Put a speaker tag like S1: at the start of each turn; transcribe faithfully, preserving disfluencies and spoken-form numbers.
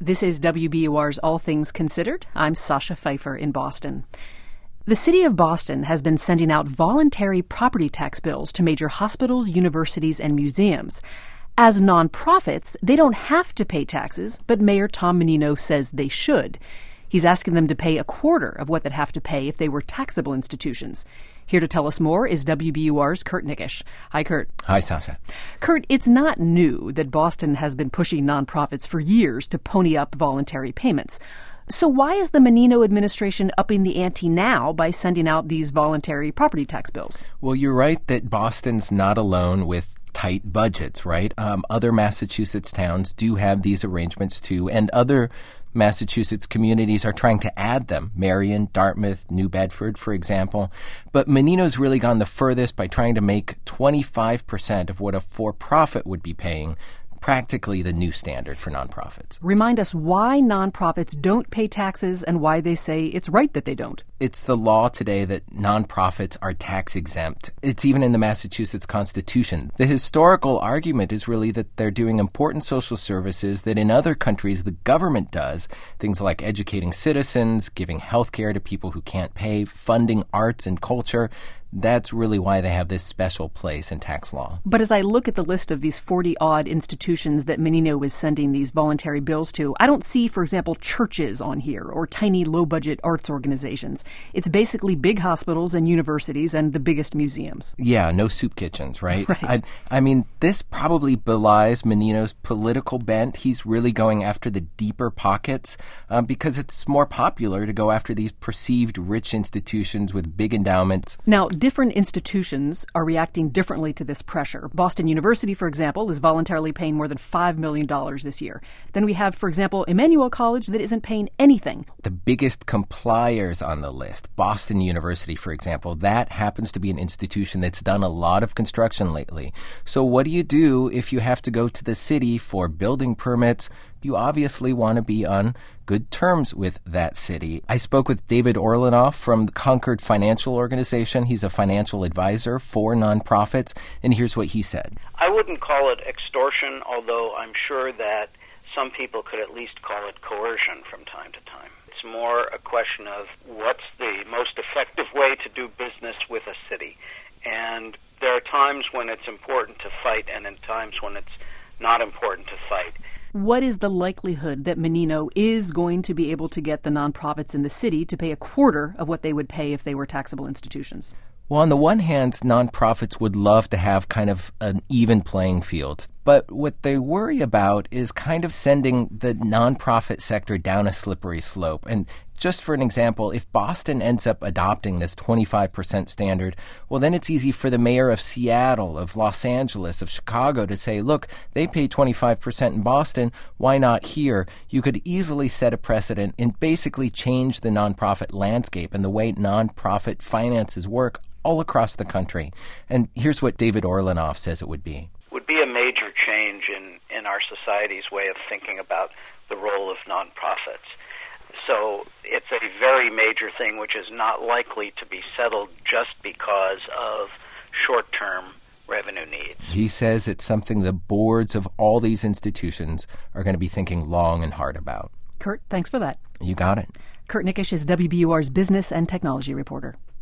S1: This is W B U R's All Things Considered. I'm Sasha Pfeiffer in Boston. The city of Boston has been sending out voluntary property tax bills to major hospitals, universities, and museums. As nonprofits, they don't have to pay taxes, but Mayor Tom Menino says they should. He's asking them to pay a quarter of what they'd have to pay if they were taxable institutions. Here to tell us more is W B U R's Kurt Nickisch. Hi, Kurt.
S2: Hi, Sasha.
S1: Kurt, it's not new that Boston has been pushing nonprofits for years to pony up voluntary payments. So why is the Menino administration upping the ante now by sending out these voluntary property tax bills?
S2: Well, you're right that Boston's not alone with tight budgets, right? Um, other Massachusetts towns do have these arrangements too, and other Massachusetts communities are trying to add them. Marion, Dartmouth, New Bedford, for example. But Menino's really gone the furthest by trying to make twenty-five percent of what a for-profit would be paying practically the new standard for nonprofits.
S1: Remind us why nonprofits don't pay taxes and why they say it's right that they don't.
S2: It's the law today that nonprofits are tax exempt. It's even in the Massachusetts Constitution. The historical argument is really that they're doing important social services that in other countries the government does, things like educating citizens, giving health care to people who can't pay, funding arts and culture. That's really why they have this special place in tax law.
S1: But as I look at the list of these forty-odd institutions that Menino is sending these voluntary bills to, I don't see, for example, churches on here or tiny low-budget arts organizations. It's basically big hospitals and universities and the biggest museums.
S2: Yeah, no soup kitchens, right?
S1: Right.
S2: I, I mean, this probably belies Menino's political bent. He's really going after the deeper pockets um, because it's more popular to go after these perceived rich institutions with big endowments.
S1: Now, different institutions are reacting differently to this pressure. Boston University, for example, is voluntarily paying more than five million dollars this year. Then we have, for example, Emmanuel College that isn't paying anything.
S2: The biggest compliers on the list, Boston University, for example, that happens to be an institution that's done a lot of construction lately. So what do you do if you have to go to the city for building permits? You obviously want to be on good terms with that city. I spoke with David Orlinoff from the Concord Financial Organization. He's a financial advisor for nonprofits, and here's what he said.
S3: I wouldn't call it extortion, although I'm sure that some people could at least call it coercion from time to time. It's more a question of what's the most effective way to do business with a city. And there are times when it's important to fight and in times when it's not important to fight.
S1: What is the likelihood that Menino is going to be able to get the nonprofits in the city to pay a quarter of what they would pay if they were taxable institutions?
S2: Well, on the one hand, nonprofits would love to have kind of an even playing field. But what they worry about is kind of sending the nonprofit sector down a slippery slope. And just for an example, if Boston ends up adopting this twenty-five percent standard, well, then it's easy for the mayor of Seattle, of Los Angeles, of Chicago to say, look, they pay twenty-five percent in Boston, why not here? You could easily set a precedent and basically change the nonprofit landscape and the way nonprofit finances work all across the country. And here's what David Orlinoff says it would be.
S3: Would be a major change in, in our society's way of thinking about the role of nonprofits. So it's a very major thing which is not likely to be settled just because of short-term revenue needs.
S2: He says it's something the boards of all these institutions are going to be thinking long and hard about.
S1: Kurt, thanks for that.
S2: You got it.
S1: Kurt Nickisch is W B U R's business and technology reporter.